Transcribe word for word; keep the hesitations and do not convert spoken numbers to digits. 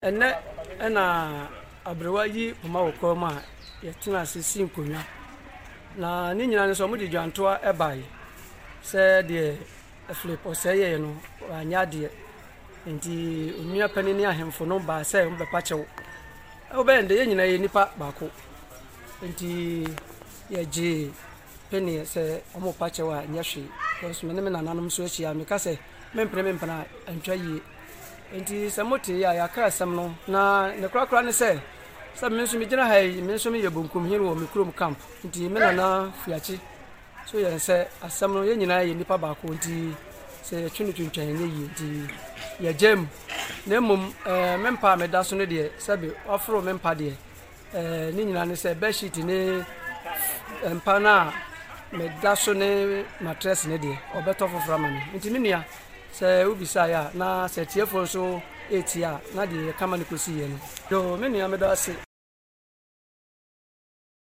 ene ena abrewa yi poma wokọ ma yetina sisi nkonya na ni nyina nso mo di dwantoa ebai se de aflepo se ye no anya de nti onua pani ni ahemfo no ba se mo bepa chew o be nde ye nyina ye nipa baako nti ye ji pani se omo pa chew a nya hwe because me ne me nananom so ahia me ka se mempre mempana antwa yi nti se moti ya ya ka asem no na ne krakra ne se se me nso me gina ha me nso me ye bonkum hiri wo me krom camp nti me nana fuachi so ye se asem no ye nyina ye nipa baako nti se twunu twuntwan ye yi nti ye jem na mum eh mempa me da so ne de se be ofro mempa de eh ni nyina ne se bed sheet ne empa na me da so ne mattress ne de obeto fofra ma me nti me nua se ubisa ya na se tiefo so etia na de kama ne kosi ye no do me nua me da se